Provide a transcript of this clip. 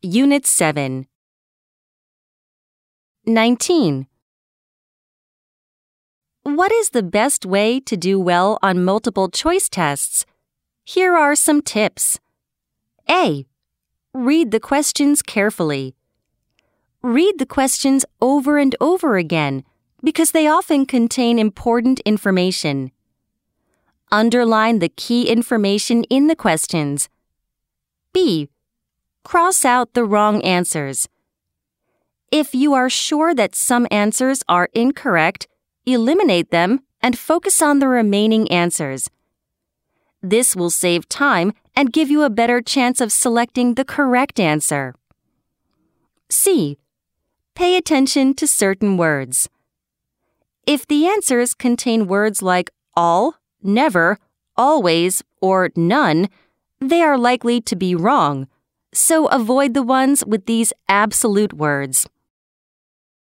Unit 7. 19. What is the best way to do well on multiple choice tests? Here are some tips. A. Read the questions carefully. Read the questions over and over again because they often contain important information. Underline the key information in the questions. B. Cross out the wrong answers. If you are sure that some answers are incorrect, eliminate them and focus on the remaining answers. This will save time and give you a better chance of selecting the correct answer. C. Pay attention to certain words. If the answers contain words like all, never, always, or none, they are likely to be wrong, so avoid the ones with these absolute words.